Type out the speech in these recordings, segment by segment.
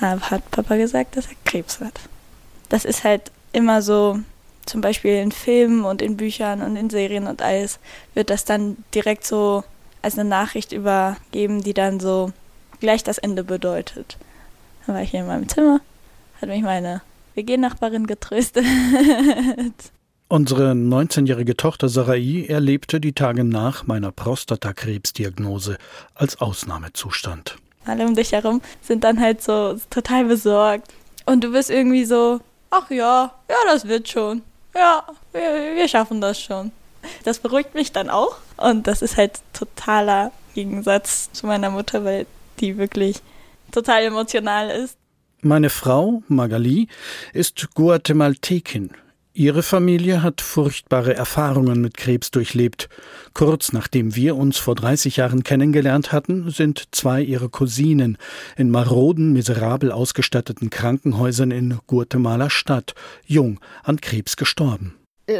hat Papa gesagt, dass er Krebs hat. Das ist halt immer so, zum Beispiel in Filmen und in Büchern und in Serien und alles, wird das dann direkt so als eine Nachricht übergeben, die dann so gleich das Ende bedeutet. Dann war ich hier in meinem Zimmer, hat mich meine WG-Nachbarin getröstet. Unsere 19-jährige Tochter Sarai erlebte die Tage nach meiner Prostatakrebsdiagnose als Ausnahmezustand. Alle um dich herum sind dann halt so total besorgt. Und du bist irgendwie so, ach ja, das wird schon. Ja, wir schaffen das schon. Das beruhigt mich dann auch. Und das ist halt totaler Gegensatz zu meiner Mutter, weil die wirklich total emotional ist. Meine Frau, Magali, ist Guatemaltekin. Ihre Familie hat furchtbare Erfahrungen mit Krebs durchlebt. Kurz nachdem wir uns vor 30 Jahren kennengelernt hatten, sind 2 ihrer Cousinen in maroden, miserabel ausgestatteten Krankenhäusern in Guatemala-Stadt jung an Krebs gestorben. Zu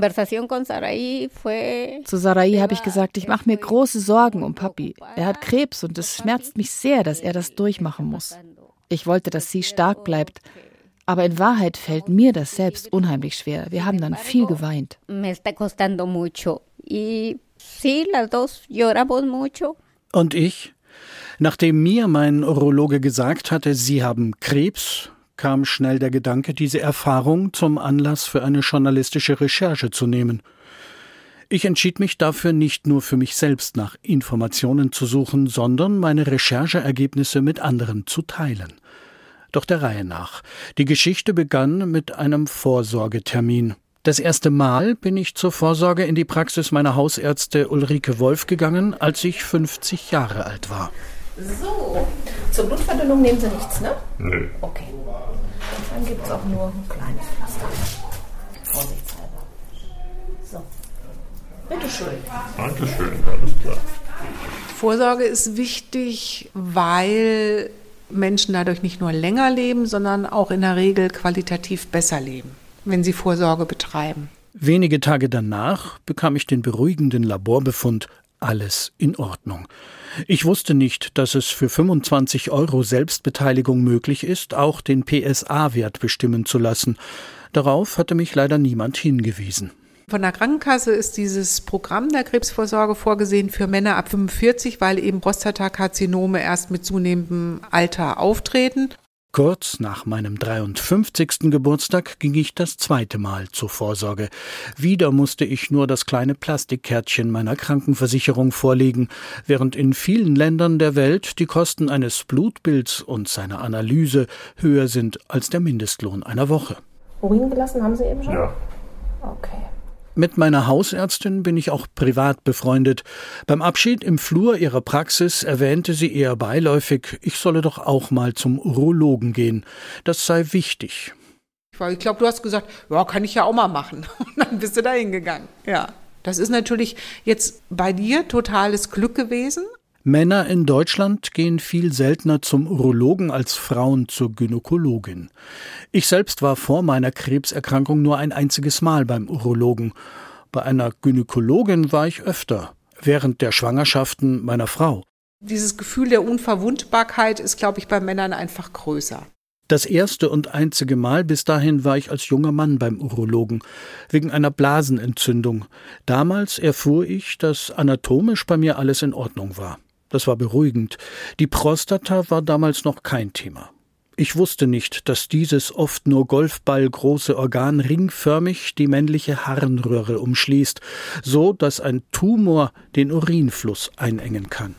Sarai habe ich gesagt, ich mache mir große Sorgen um Papi. Er hat Krebs und es schmerzt mich sehr, dass er das durchmachen muss. Ich wollte, dass sie stark bleibt. Aber in Wahrheit fällt mir das selbst unheimlich schwer. Wir haben dann viel geweint. Und ich? Nachdem mir mein Urologe gesagt hatte, Sie haben Krebs, kam schnell der Gedanke, diese Erfahrung zum Anlass für eine journalistische Recherche zu nehmen. Ich entschied mich dafür, nicht nur für mich selbst nach Informationen zu suchen, sondern meine Rechercheergebnisse mit anderen zu teilen. Doch der Reihe nach. Die Geschichte begann mit einem Vorsorgetermin. Das erste Mal bin ich zur Vorsorge in die Praxis meiner Hausärzte Ulrike Wolf gegangen, als ich 50 Jahre alt war. So, zur Blutverdünnung nehmen Sie nichts, ne? Nö. Okay. Dann gibt es auch nur ein kleines Pflaster. Vorsichtshalber. So. Bitteschön. Dankeschön, alles klar. Vorsorge ist wichtig, weil Menschen dadurch nicht nur länger leben, sondern auch in der Regel qualitativ besser leben, wenn sie Vorsorge betreiben. Wenige Tage danach bekam ich den beruhigenden Laborbefund, alles in Ordnung. Ich wusste nicht, dass es für 25 € Selbstbeteiligung möglich ist, auch den PSA-Wert bestimmen zu lassen. Darauf hatte mich leider niemand hingewiesen. Von der Krankenkasse ist dieses Programm der Krebsvorsorge vorgesehen für Männer ab 45, weil eben Prostatakarzinome erst mit zunehmendem Alter auftreten. Kurz nach meinem 53. Geburtstag ging ich das 2. Mal zur Vorsorge. Wieder musste ich nur das kleine Plastikkärtchen meiner Krankenversicherung vorlegen, während in vielen Ländern der Welt die Kosten eines Blutbilds und seiner Analyse höher sind als der Mindestlohn einer Woche. Urin gelassen haben Sie eben schon? Ja. Okay. Mit meiner Hausärztin bin ich auch privat befreundet. Beim Abschied im Flur ihrer Praxis erwähnte sie eher beiläufig, ich solle doch auch mal zum Urologen gehen. Das sei wichtig. Ich glaube, du hast gesagt, ja, kann ich ja auch mal machen. Und dann bist du da hingegangen. Ja. Das ist natürlich jetzt bei dir totales Glück gewesen. Männer in Deutschland gehen viel seltener zum Urologen als Frauen zur Gynäkologin. Ich selbst war vor meiner Krebserkrankung nur ein einziges Mal beim Urologen. Bei einer Gynäkologin war ich öfter, während der Schwangerschaften meiner Frau. Dieses Gefühl der Unverwundbarkeit ist, glaube ich, bei Männern einfach größer. Das erste und einzige Mal bis dahin war ich als junger Mann beim Urologen, wegen einer Blasenentzündung. Damals erfuhr ich, dass anatomisch bei mir alles in Ordnung war. Das war beruhigend. Die Prostata war damals noch kein Thema. Ich wusste nicht, dass dieses oft nur golfballgroße Organ ringförmig die männliche Harnröhre umschließt, so dass ein Tumor den Urinfluss einengen kann.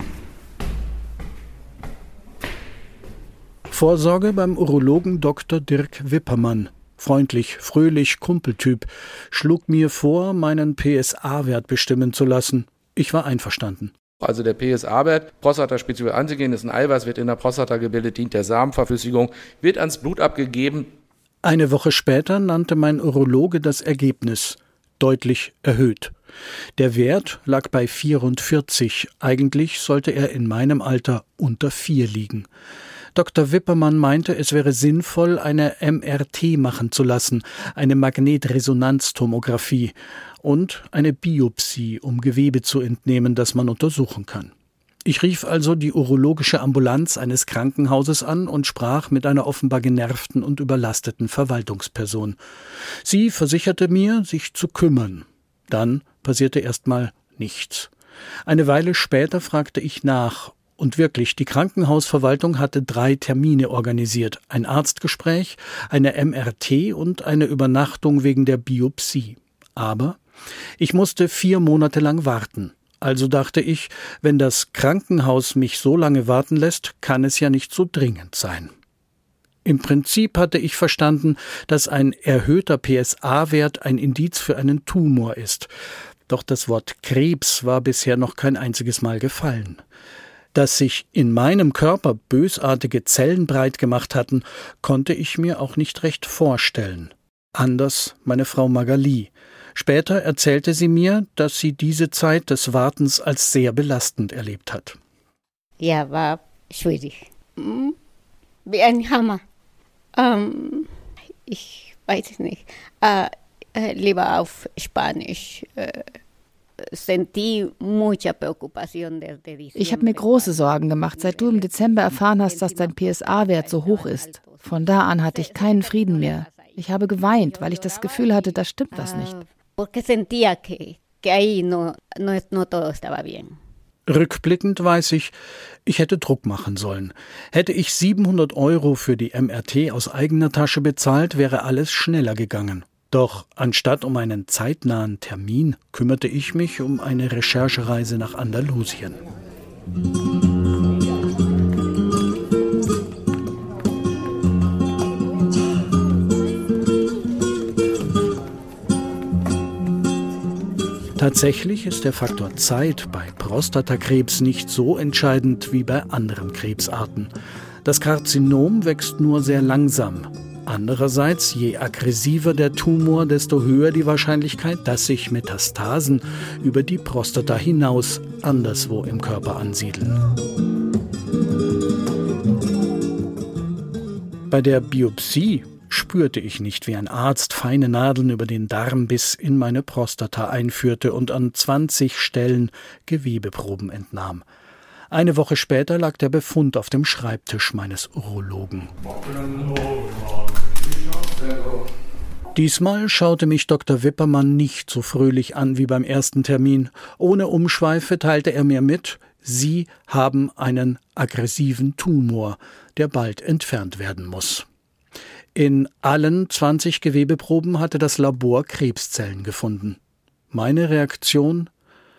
Vorsorge beim Urologen Dr. Dirk Wippermann. Freundlich, fröhlich, Kumpeltyp, schlug mir vor, meinen PSA-Wert bestimmen zu lassen. Ich war einverstanden. Also der PSA-Wert, Prostataspezifisches Antigen, ist ein Eiweiß, wird in der Prostata gebildet, dient der Samenverflüssigung, wird ans Blut abgegeben. Eine Woche später nannte mein Urologe das Ergebnis, deutlich erhöht. Der Wert lag bei 44, eigentlich sollte er in meinem Alter unter 4 liegen. Dr. Wippermann meinte, es wäre sinnvoll, eine MRT machen zu lassen, eine Magnetresonanztomographie und eine Biopsie, um Gewebe zu entnehmen, das man untersuchen kann. Ich rief also die urologische Ambulanz eines Krankenhauses an und sprach mit einer offenbar genervten und überlasteten Verwaltungsperson. Sie versicherte mir, sich zu kümmern. Dann passierte erstmal nichts. Eine Weile später fragte ich nach. Und wirklich, die Krankenhausverwaltung hatte 3 Termine organisiert. Ein Arztgespräch, eine MRT und eine Übernachtung wegen der Biopsie. Aber ich musste 4 Monate lang warten. Also dachte ich, wenn das Krankenhaus mich so lange warten lässt, kann es ja nicht so dringend sein. Im Prinzip hatte ich verstanden, dass ein erhöhter PSA-Wert ein Indiz für einen Tumor ist. Doch das Wort Krebs war bisher noch kein einziges Mal gefallen. Dass sich in meinem Körper bösartige Zellen breit gemacht hatten, konnte ich mir auch nicht recht vorstellen. Anders meine Frau Magali. Später erzählte sie mir, dass sie diese Zeit des Wartens als sehr belastend erlebt hat. Ja, war schwierig. Wie ein Hammer. Ich weiß es nicht. Lieber auf Spanisch. Ich habe mir große Sorgen gemacht, seit du im Dezember erfahren hast, dass dein PSA-Wert so hoch ist. Von da an hatte ich keinen Frieden mehr. Ich habe geweint, weil ich das Gefühl hatte, da stimmt was nicht. Rückblickend weiß ich, ich hätte Druck machen sollen. Hätte ich 700 € für die MRT aus eigener Tasche bezahlt, wäre alles schneller gegangen. Doch anstatt um einen zeitnahen Termin kümmerte ich mich um eine Recherchereise nach Andalusien. Tatsächlich ist der Faktor Zeit bei Prostatakrebs nicht so entscheidend wie bei anderen Krebsarten. Das Karzinom wächst nur sehr langsam. Andererseits, je aggressiver der Tumor, desto höher die Wahrscheinlichkeit, dass sich Metastasen über die Prostata hinaus anderswo im Körper ansiedeln. Bei der Biopsie spürte ich nicht, wie ein Arzt feine Nadeln über den Darm bis in meine Prostata einführte und an 20 Stellen Gewebeproben entnahm. Eine Woche später lag der Befund auf dem Schreibtisch meines Urologen. Diesmal schaute mich Dr. Wippermann nicht so fröhlich an wie beim ersten Termin. Ohne Umschweife teilte er mir mit, Sie haben einen aggressiven Tumor, der bald entfernt werden muss. In allen 20 Gewebeproben hatte das Labor Krebszellen gefunden. Meine Reaktion?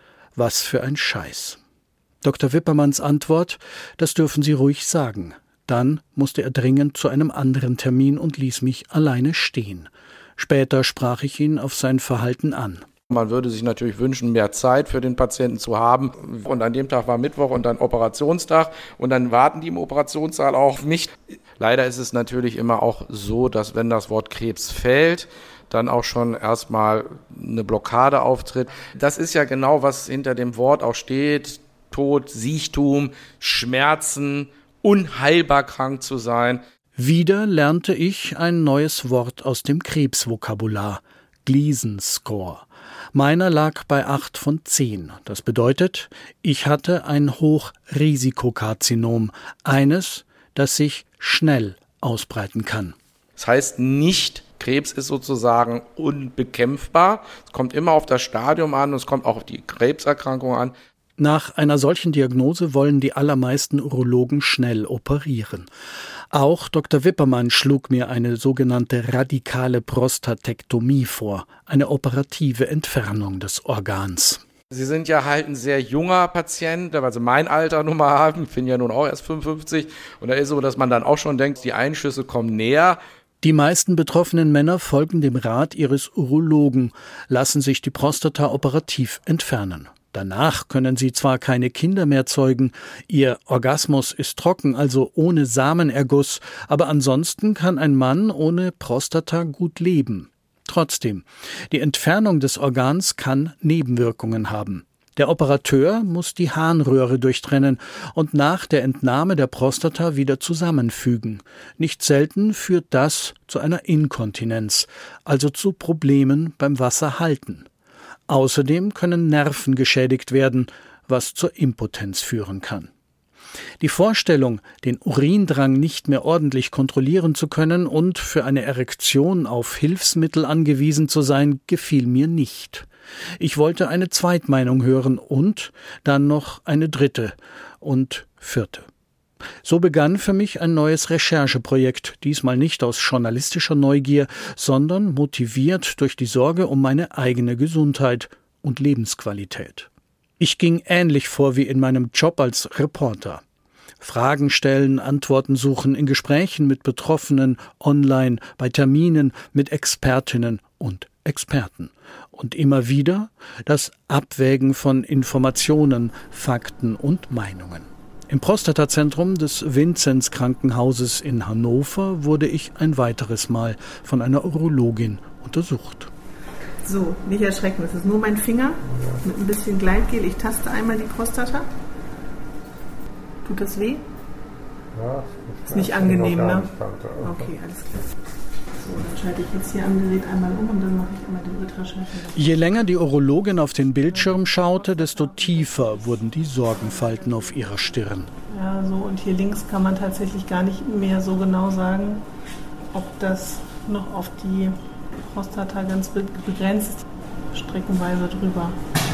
Was für ein Scheiß. Dr. Wippermanns Antwort, das dürfen Sie ruhig sagen. Dann musste er dringend zu einem anderen Termin und ließ mich alleine stehen. Später sprach ich ihn auf sein Verhalten an. Man würde sich natürlich wünschen, mehr Zeit für den Patienten zu haben. Und an dem Tag war Mittwoch und dann Operationstag. Und dann warten die im Operationssaal auch auf mich. Leider ist es natürlich immer auch so, dass wenn das Wort Krebs fällt, dann auch schon erstmal eine Blockade auftritt. Das ist ja genau, was hinter dem Wort auch steht. Tod, Siechtum, Schmerzen, unheilbar krank zu sein. Wieder lernte ich ein neues Wort aus dem Krebsvokabular, Gleason-Score. Meiner lag bei 8 von 10. Das bedeutet, ich hatte ein Hochrisikokarzinom, eines, das sich schnell ausbreiten kann. Das heißt nicht, Krebs ist sozusagen unbekämpfbar. Es kommt immer auf das Stadium an und es kommt auch auf die Krebserkrankung an. Nach einer solchen Diagnose wollen die allermeisten Urologen schnell operieren. Auch Dr. Wippermann schlug mir eine sogenannte radikale Prostatektomie vor, eine operative Entfernung des Organs. Sie sind ja halt ein sehr junger Patient, weil Sie mein Alter nun mal haben. Ich bin ja nun auch erst 55. Und da ist es so, dass man dann auch schon denkt, die Einschüsse kommen näher. Die meisten betroffenen Männer folgen dem Rat ihres Urologen, lassen sich die Prostata operativ entfernen. Danach können sie zwar keine Kinder mehr zeugen, ihr Orgasmus ist trocken, also ohne Samenerguss, aber ansonsten kann ein Mann ohne Prostata gut leben. Trotzdem, die Entfernung des Organs kann Nebenwirkungen haben. Der Operateur muss die Harnröhre durchtrennen und nach der Entnahme der Prostata wieder zusammenfügen. Nicht selten führt das zu einer Inkontinenz, also zu Problemen beim Wasserhalten. Außerdem können Nerven geschädigt werden, was zur Impotenz führen kann. Die Vorstellung, den Urindrang nicht mehr ordentlich kontrollieren zu können und für eine Erektion auf Hilfsmittel angewiesen zu sein, gefiel mir nicht. Ich wollte eine Zweitmeinung hören und dann noch eine dritte und vierte. So begann für mich ein neues Rechercheprojekt, diesmal nicht aus journalistischer Neugier, sondern motiviert durch die Sorge um meine eigene Gesundheit und Lebensqualität. Ich ging ähnlich vor wie in meinem Job als Reporter. Fragen stellen, Antworten suchen, in Gesprächen mit Betroffenen, online, bei Terminen mit Expertinnen und Experten. Und immer wieder das Abwägen von Informationen, Fakten und Meinungen. Im Prostatazentrum des Vinzenz-Krankenhauses in Hannover wurde ich ein weiteres Mal von einer Urologin untersucht. So, nicht erschrecken, das ist nur mein Finger mit ein bisschen Gleitgel. Ich taste einmal die Prostata. Tut das weh? Ja, ist nicht angenehm, ne? Okay, alles klar. So, dann schalte ich jetzt hier am Gerät einmal um und dann mache ich einmal den Ultraschall. Je länger die Urologin auf den Bildschirm schaute, desto tiefer wurden die Sorgenfalten auf ihrer Stirn. Ja, so, und hier links kann man tatsächlich gar nicht mehr so genau sagen, ob das noch auf die Prostata ganz begrenzt, streckenweise drüber.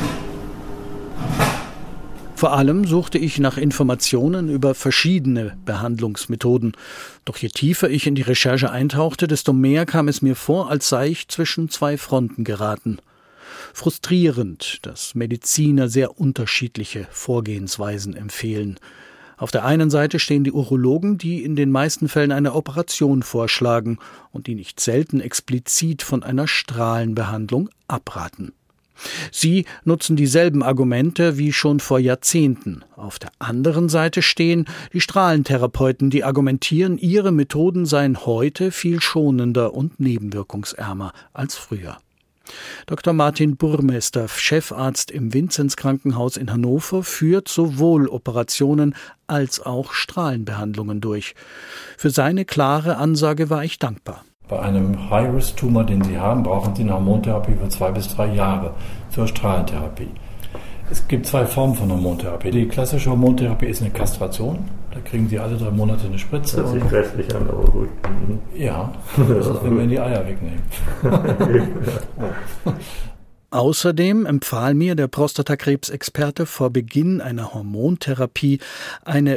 Vor allem suchte ich nach Informationen über verschiedene Behandlungsmethoden. Doch je tiefer ich in die Recherche eintauchte, desto mehr kam es mir vor, als sei ich zwischen zwei Fronten geraten. Frustrierend, dass Mediziner sehr unterschiedliche Vorgehensweisen empfehlen. Auf der einen Seite stehen die Urologen, die in den meisten Fällen eine Operation vorschlagen und die nicht selten explizit von einer Strahlenbehandlung abraten. Sie nutzen dieselben Argumente wie schon vor Jahrzehnten. Auf der anderen Seite stehen die Strahlentherapeuten, die argumentieren, ihre Methoden seien heute viel schonender und nebenwirkungsärmer als früher. Dr. Martin Burmester, Chefarzt im Vinzenz-Krankenhaus in Hannover, führt sowohl Operationen als auch Strahlenbehandlungen durch. Für seine klare Ansage war ich dankbar. Bei einem High-Risk-Tumor, den Sie haben, brauchen Sie eine Hormontherapie für 2 bis 3 Jahre zur Strahlentherapie. Es gibt 2 Formen von Hormontherapie. Die klassische Hormontherapie ist eine Kastration. Da kriegen Sie alle 3 Monate eine Spritze. Das hört sich grässlich an, aber gut. Ja, das ist, wenn wir die Eier wegnehmen. Außerdem empfahl mir der Prostatakrebsexperte vor Beginn einer Hormontherapie eine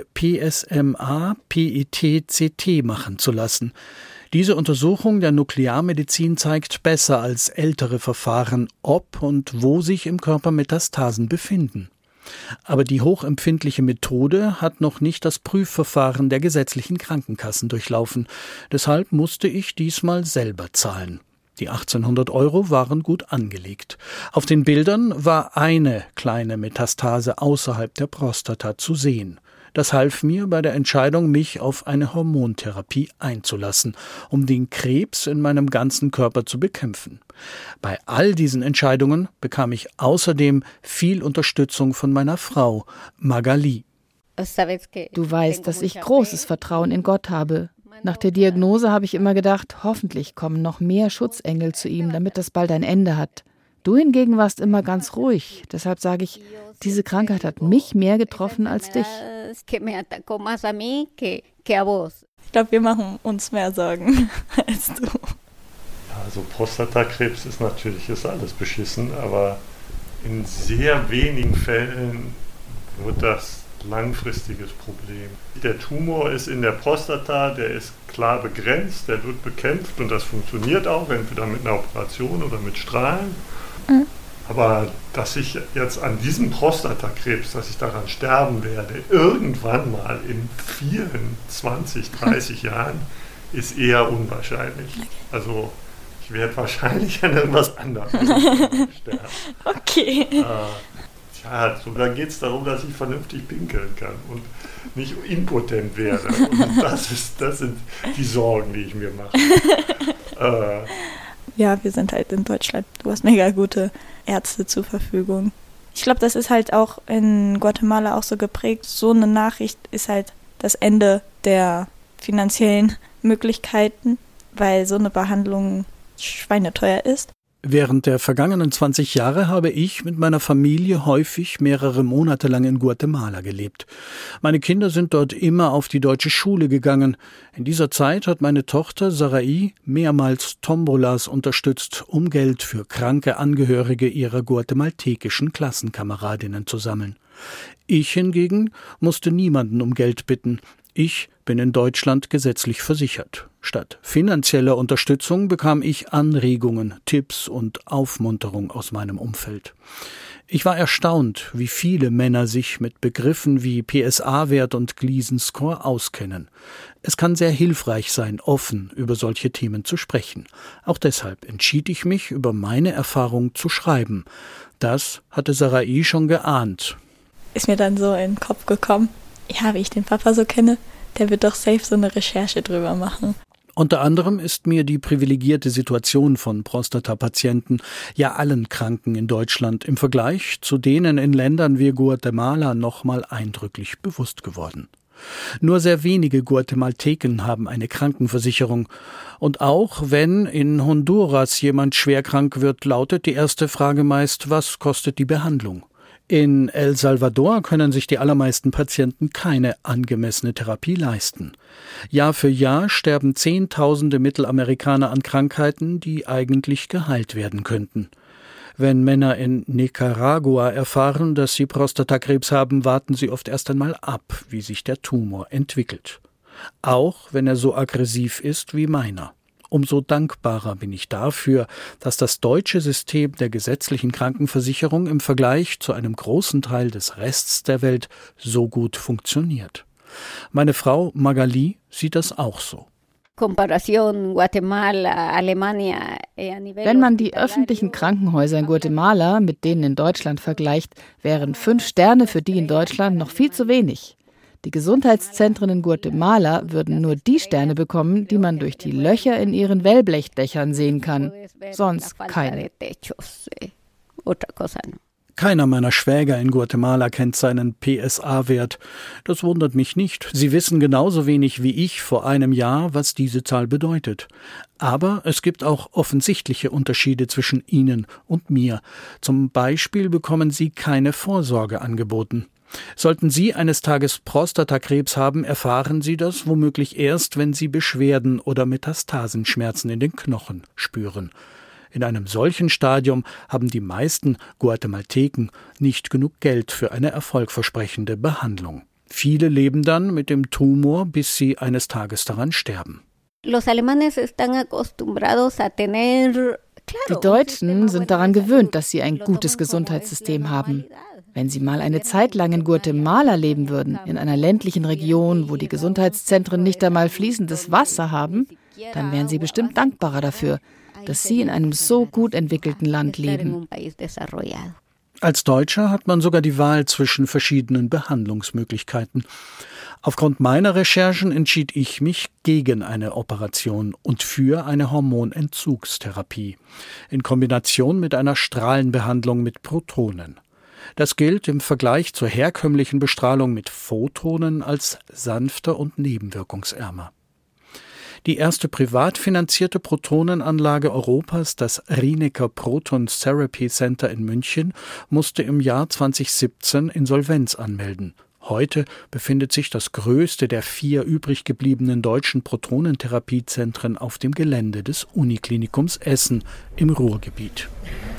PSMA-PET-CT machen zu lassen. Diese Untersuchung der Nuklearmedizin zeigt besser als ältere Verfahren, ob und wo sich im Körper Metastasen befinden. Aber die hochempfindliche Methode hat noch nicht das Prüfverfahren der gesetzlichen Krankenkassen durchlaufen. Deshalb musste ich diesmal selber zahlen. Die 1.800 € waren gut angelegt. Auf den Bildern war eine kleine Metastase außerhalb der Prostata zu sehen. Das half mir bei der Entscheidung, mich auf eine Hormontherapie einzulassen, um den Krebs in meinem ganzen Körper zu bekämpfen. Bei all diesen Entscheidungen bekam ich außerdem viel Unterstützung von meiner Frau, Magali. Du weißt, dass ich großes Vertrauen in Gott habe. Nach der Diagnose habe ich immer gedacht, hoffentlich kommen noch mehr Schutzengel zu ihm, damit das bald ein Ende hat. Du hingegen warst immer ganz ruhig. Deshalb sage ich, diese Krankheit hat mich mehr getroffen als dich. Ich glaube, wir machen uns mehr Sorgen als du. Also Prostatakrebs ist alles beschissen, aber in sehr wenigen Fällen wird das langfristiges Problem. Der Tumor ist in der Prostata, der ist klar begrenzt, der wird bekämpft und das funktioniert auch, entweder mit einer Operation oder mit Strahlen. Mhm. Aber dass ich jetzt an diesem Prostatakrebs, dass ich daran sterben werde, irgendwann mal in 20, 30 Jahren, ist eher unwahrscheinlich. Also ich werde wahrscheinlich an irgendwas anderem sterben. Okay. So, da geht es darum, dass ich vernünftig pinkeln kann und nicht impotent werde. Und das sind die Sorgen, die ich mir mache. Ja, wir sind halt in Deutschland. Du hast mega gute Ärzte zur Verfügung. Ich glaube, das ist halt auch in Guatemala auch so geprägt. So eine Nachricht ist halt das Ende der finanziellen Möglichkeiten, weil so eine Behandlung schweineteuer ist. Während der vergangenen 20 Jahre habe ich mit meiner Familie häufig mehrere Monate lang in Guatemala gelebt. Meine Kinder sind dort immer auf die deutsche Schule gegangen. In dieser Zeit hat meine Tochter Sarai mehrmals Tombolas unterstützt, um Geld für kranke Angehörige ihrer guatemaltekischen Klassenkameradinnen zu sammeln. Ich hingegen musste niemanden um Geld bitten. Ich bin in Deutschland gesetzlich versichert. Statt finanzieller Unterstützung bekam ich Anregungen, Tipps und Aufmunterung aus meinem Umfeld. Ich war erstaunt, wie viele Männer sich mit Begriffen wie PSA-Wert und Gleason-Score auskennen. Es kann sehr hilfreich sein, offen über solche Themen zu sprechen. Auch deshalb entschied ich mich, über meine Erfahrung zu schreiben. Das hatte Sarai schon geahnt. Ist mir dann so in den Kopf gekommen, ja, wie ich den Papa so kenne, der wird doch safe so eine Recherche drüber machen. Unter anderem ist mir die privilegierte Situation von Prostatapatienten, ja allen Kranken in Deutschland, im Vergleich zu denen in Ländern wie Guatemala nochmal eindrücklich bewusst geworden. Nur sehr wenige Guatemalteken haben eine Krankenversicherung. Und auch wenn in Honduras jemand schwer krank wird, lautet die erste Frage meist, was kostet die Behandlung? In El Salvador können sich die allermeisten Patienten keine angemessene Therapie leisten. Jahr für Jahr sterben Zehntausende Mittelamerikaner an Krankheiten, die eigentlich geheilt werden könnten. Wenn Männer in Nicaragua erfahren, dass sie Prostatakrebs haben, warten sie oft erst einmal ab, wie sich der Tumor entwickelt. Auch wenn er so aggressiv ist wie meiner. Umso dankbarer bin ich dafür, dass das deutsche System der gesetzlichen Krankenversicherung im Vergleich zu einem großen Teil des Rests der Welt so gut funktioniert. Meine Frau Magali sieht das auch so. Wenn man die öffentlichen Krankenhäuser in Guatemala mit denen in Deutschland vergleicht, wären 5 Sterne für die in Deutschland noch viel zu wenig. Die Gesundheitszentren in Guatemala würden nur die Sterne bekommen, die man durch die Löcher in ihren Wellblechdächern sehen kann. Sonst keine. Keiner meiner Schwäger in Guatemala kennt seinen PSA-Wert. Das wundert mich nicht. Sie wissen genauso wenig wie ich vor einem Jahr, was diese Zahl bedeutet. Aber es gibt auch offensichtliche Unterschiede zwischen Ihnen und mir. Zum Beispiel bekommen Sie keine Vorsorge angeboten. Sollten Sie eines Tages Prostatakrebs haben, erfahren Sie das womöglich erst, wenn Sie Beschwerden oder Metastasenschmerzen in den Knochen spüren. In einem solchen Stadium haben die meisten Guatemalteken nicht genug Geld für eine erfolgversprechende Behandlung. Viele leben dann mit dem Tumor, bis sie eines Tages daran sterben. Die Deutschen sind daran gewöhnt, dass sie ein gutes Gesundheitssystem haben. Wenn sie mal eine Zeit lang in Guatemala leben würden, in einer ländlichen Region, wo die Gesundheitszentren nicht einmal fließendes Wasser haben, dann wären sie bestimmt dankbarer dafür, dass sie in einem so gut entwickelten Land leben. Als Deutscher hat man sogar die Wahl zwischen verschiedenen Behandlungsmöglichkeiten. Aufgrund meiner Recherchen entschied ich mich gegen eine Operation und für eine Hormonentzugstherapie in Kombination mit einer Strahlenbehandlung mit Protonen. Das gilt im Vergleich zur herkömmlichen Bestrahlung mit Photonen als sanfter und nebenwirkungsärmer. Die erste privat finanzierte Protonenanlage Europas, das Rinecker Proton Therapy Center in München, musste im Jahr 2017 Insolvenz anmelden. Heute befindet sich das größte der 4 übrig gebliebenen deutschen Protonentherapiezentren auf dem Gelände des Uniklinikums Essen im Ruhrgebiet.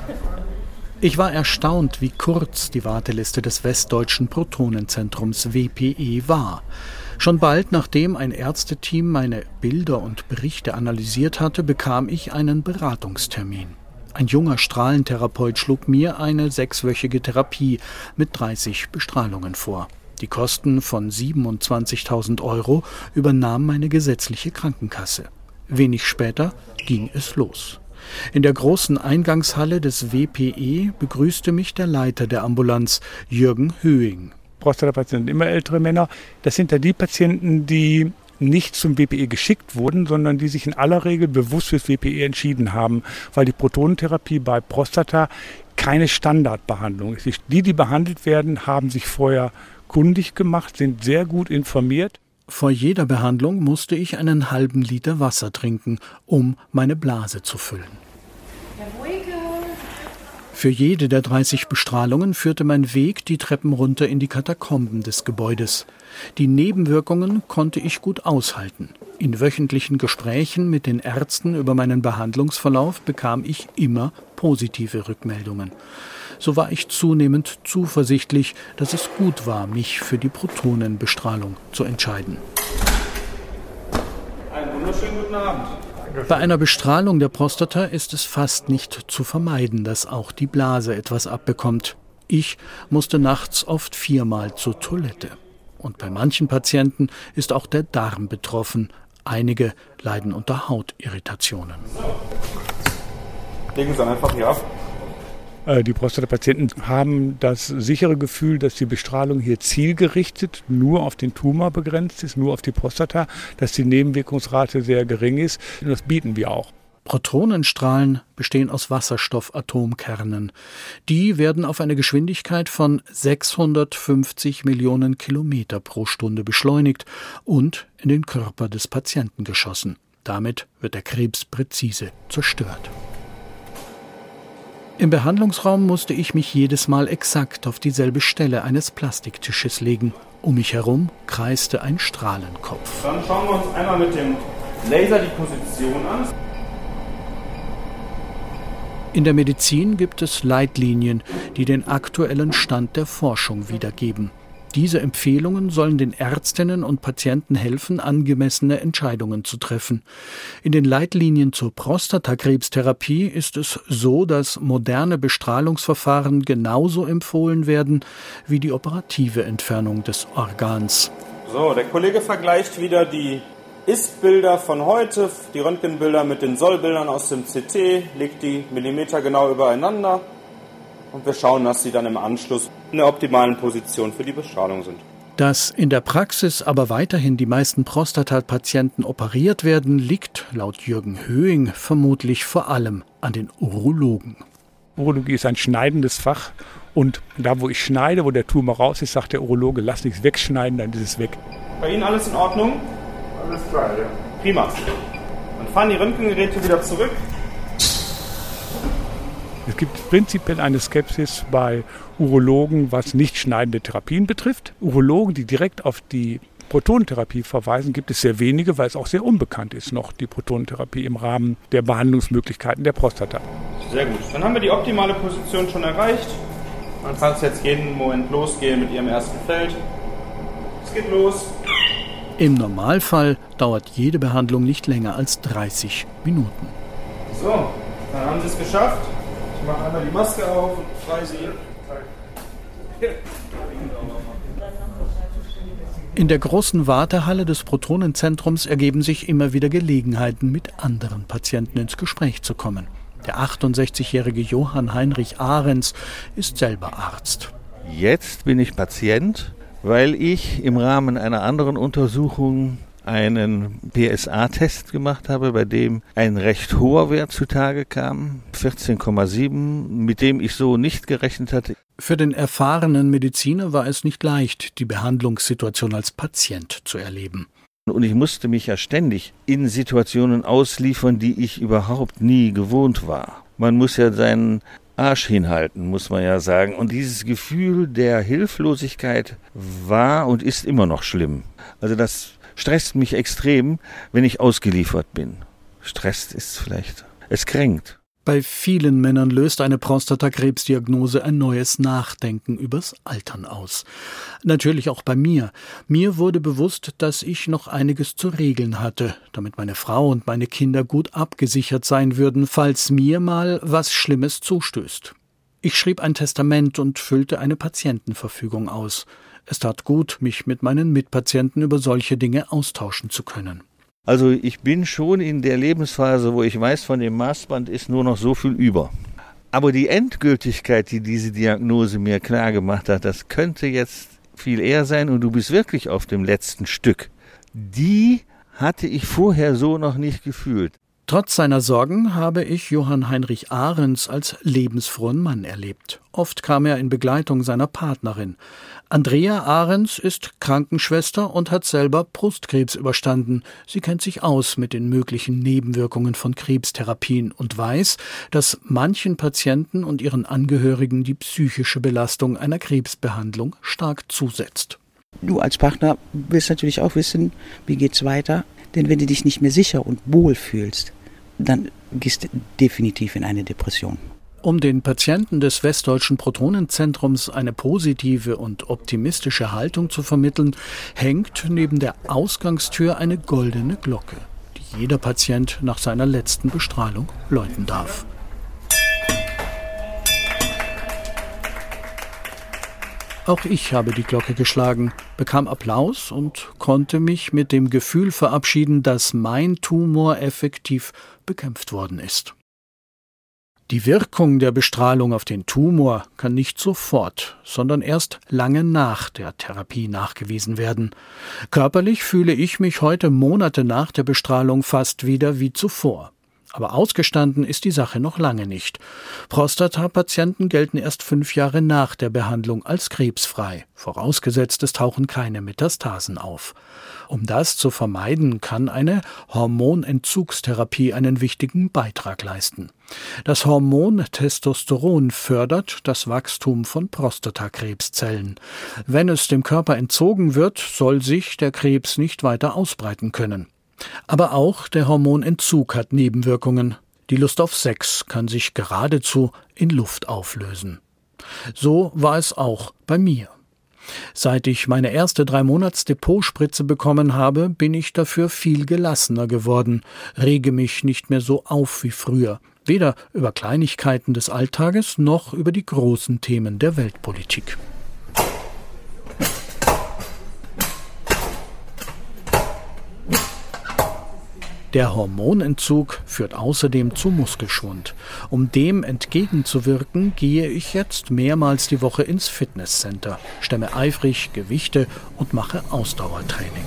Ich war erstaunt, wie kurz die Warteliste des Westdeutschen Protonenzentrums WPE war. Schon bald, nachdem ein Ärzteteam meine Bilder und Berichte analysiert hatte, bekam ich einen Beratungstermin. Ein junger Strahlentherapeut schlug mir eine 6-wöchige Therapie mit 30 Bestrahlungen vor. Die Kosten von 27.000 € übernahm meine gesetzliche Krankenkasse. Wenig später ging es los. In der großen Eingangshalle des WPE begrüßte mich der Leiter der Ambulanz, Jürgen Höing. Prostatapatienten sind immer ältere Männer. Das sind ja die Patienten, die nicht zum WPE geschickt wurden, sondern die sich in aller Regel bewusst fürs WPE entschieden haben, weil die Protonentherapie bei Prostata keine Standardbehandlung ist. Die behandelt werden, haben sich vorher kundig gemacht, sind sehr gut informiert. Vor jeder Behandlung musste ich einen halben Liter Wasser trinken, um meine Blase zu füllen. Herr Boyke, Für jede der 30 Bestrahlungen führte mein Weg die Treppen runter in die Katakomben des Gebäudes. Die Nebenwirkungen konnte ich gut aushalten. In wöchentlichen Gesprächen mit den Ärzten über meinen Behandlungsverlauf bekam ich immer positive Rückmeldungen. So war ich zunehmend zuversichtlich, dass es gut war, mich für die Protonenbestrahlung zu entscheiden. Einen wunderschönen guten Abend. Bei einer Bestrahlung der Prostata ist es fast nicht zu vermeiden, dass auch die Blase etwas abbekommt. Ich musste nachts oft 4-mal zur Toilette. Und bei manchen Patienten ist auch der Darm betroffen. Einige leiden unter Hautirritationen. Legen Sie einfach hier ab. Die Prostatapatienten haben das sichere Gefühl, dass die Bestrahlung hier zielgerichtet nur auf den Tumor begrenzt ist, nur auf die Prostata, dass die Nebenwirkungsrate sehr gering ist. Und das bieten wir auch. Protonenstrahlen bestehen aus Wasserstoffatomkernen. Die werden auf eine Geschwindigkeit von 650 Millionen Kilometer pro Stunde beschleunigt und in den Körper des Patienten geschossen. Damit wird der Krebs präzise zerstört. Im Behandlungsraum musste ich mich jedes Mal exakt auf dieselbe Stelle eines Plastiktisches legen. Um mich herum kreiste ein Strahlenkopf. Dann schauen wir uns einmal mit dem Laser die Position an. In der Medizin gibt es Leitlinien, die den aktuellen Stand der Forschung wiedergeben. Diese Empfehlungen sollen den Ärztinnen und Patienten helfen, angemessene Entscheidungen zu treffen. In den Leitlinien zur Prostatakrebstherapie ist es so, dass moderne Bestrahlungsverfahren genauso empfohlen werden wie die operative Entfernung des Organs. So, der Kollege vergleicht wieder die Ist-Bilder von heute, die Röntgenbilder mit den Soll-Bildern aus dem CT, legt die Millimeter genau übereinander. Und wir schauen, dass sie dann im Anschluss in der optimalen Position für die Bestrahlung sind. Dass in der Praxis aber weiterhin die meisten Prostatapatienten operiert werden, liegt laut Jürgen Höhing vermutlich vor allem an den Urologen. Urologie ist ein schneidendes Fach und da, wo ich schneide, wo der Tumor raus ist, sagt der Urologe, lass nichts wegschneiden, dann ist es weg. Bei Ihnen alles in Ordnung? Alles klar, ja. Prima. Dann fahren die Röntgengeräte wieder zurück. Es gibt prinzipiell eine Skepsis bei Urologen, was nicht schneidende Therapien betrifft. Urologen, die direkt auf die Protonentherapie verweisen, gibt es sehr wenige, weil es auch sehr unbekannt ist, noch die Protonentherapie im Rahmen der Behandlungsmöglichkeiten der Prostata. Sehr gut. Dann haben wir die optimale Position schon erreicht. Dann kann es jetzt jeden Moment losgehen mit Ihrem ersten Feld. Es geht los. Im Normalfall dauert jede Behandlung nicht länger als 30 Minuten. So, dann haben Sie es geschafft. Ich mache einmal die Maske auf und frei Sie. In der großen Wartehalle des Protonenzentrums ergeben sich immer wieder Gelegenheiten, mit anderen Patienten ins Gespräch zu kommen. Der 68-jährige Johann Heinrich Ahrens ist selber Arzt. Jetzt bin ich Patient, weil ich im Rahmen einer anderen Untersuchung einen PSA-Test gemacht habe, bei dem ein recht hoher Wert zutage kam, 14,7, mit dem ich so nicht gerechnet hatte. Für den erfahrenen Mediziner war es nicht leicht, die Behandlungssituation als Patient zu erleben. Und ich musste mich ja ständig in Situationen ausliefern, die ich überhaupt nie gewohnt war. Man muss ja seinen Arsch hinhalten, muss man ja sagen. Und dieses Gefühl der Hilflosigkeit war und ist immer noch schlimm. Also das stresst mich extrem, wenn ich ausgeliefert bin. Stresst ist vielleicht, es kränkt. Bei vielen Männern löst eine Prostatakrebsdiagnose ein neues Nachdenken übers Altern aus. Natürlich auch bei mir. Mir wurde bewusst, dass ich noch einiges zu regeln hatte, damit meine Frau und meine Kinder gut abgesichert sein würden, falls mir mal was Schlimmes zustößt. Ich schrieb ein Testament und füllte eine Patientenverfügung aus. Es tat gut, mich mit meinen Mitpatienten über solche Dinge austauschen zu können. Also ich bin schon in der Lebensphase, wo ich weiß, von dem Maßband ist nur noch so viel über. Aber die Endgültigkeit, die diese Diagnose mir klar gemacht hat, das könnte jetzt viel eher sein und du bist wirklich auf dem letzten Stück. Die hatte ich vorher so noch nicht gefühlt. Trotz seiner Sorgen habe ich Johann Heinrich Ahrens als lebensfrohen Mann erlebt. Oft kam er in Begleitung seiner Partnerin. Andrea Ahrens ist Krankenschwester und hat selber Brustkrebs überstanden. Sie kennt sich aus mit den möglichen Nebenwirkungen von Krebstherapien und weiß, dass manchen Patienten und ihren Angehörigen die psychische Belastung einer Krebsbehandlung stark zusetzt. Du als Partner willst natürlich auch wissen, wie geht's weiter, denn wenn du dich nicht mehr sicher und wohl fühlst, dann gehst du definitiv in eine Depression. Um den Patienten des Westdeutschen Protonenzentrums eine positive und optimistische Haltung zu vermitteln, hängt neben der Ausgangstür eine goldene Glocke, die jeder Patient nach seiner letzten Bestrahlung läuten darf. Auch ich habe die Glocke geschlagen, bekam Applaus und konnte mich mit dem Gefühl verabschieden, dass mein Tumor effektiv bekämpft worden ist. Die Wirkung der Bestrahlung auf den Tumor kann nicht sofort, sondern erst lange nach der Therapie nachgewiesen werden. Körperlich fühle ich mich heute Monate nach der Bestrahlung fast wieder wie zuvor. Aber ausgestanden ist die Sache noch lange nicht. Prostatapatienten gelten erst 5 Jahre nach der Behandlung als krebsfrei, vorausgesetzt es tauchen keine Metastasen auf. Um das zu vermeiden, kann eine Hormonentzugstherapie einen wichtigen Beitrag leisten. Das Hormon Testosteron fördert das Wachstum von Prostatakrebszellen. Wenn es dem Körper entzogen wird, soll sich der Krebs nicht weiter ausbreiten können. Aber auch der Hormonentzug hat Nebenwirkungen. Die Lust auf Sex kann sich geradezu in Luft auflösen. So war es auch bei mir. Seit ich meine erste 3-Monats-Depotspritze bekommen habe, bin ich dafür viel gelassener geworden, rege mich nicht mehr so auf wie früher, weder über Kleinigkeiten des Alltages noch über die großen Themen der Weltpolitik. Der Hormonentzug führt außerdem zu Muskelschwund. Um dem entgegenzuwirken, gehe ich jetzt mehrmals die Woche ins Fitnesscenter, stemme eifrig Gewichte und mache Ausdauertraining.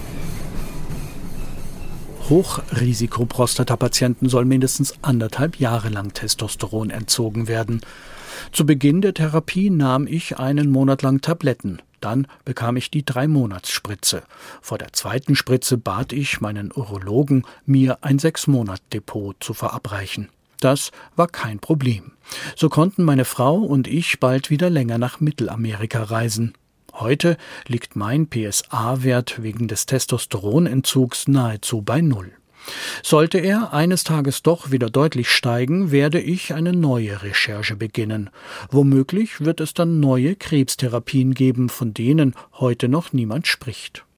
Hochrisikoprostatapatienten soll mindestens 1,5 Jahre lang Testosteron entzogen werden. Zu Beginn der Therapie nahm ich 1 Monat lang Tabletten. Dann bekam ich die 3-Monats-Spritze. Vor der 2. Spritze bat ich meinen Urologen, mir ein 6-Monat-Depot zu verabreichen. Das war kein Problem. So konnten meine Frau und ich bald wieder länger nach Mittelamerika reisen. Heute liegt mein PSA-Wert wegen des Testosteronentzugs nahezu bei 0. Sollte er eines Tages doch wieder deutlich steigen, werde ich eine neue Recherche beginnen. Womöglich wird es dann neue Krebstherapien geben, von denen heute noch niemand spricht.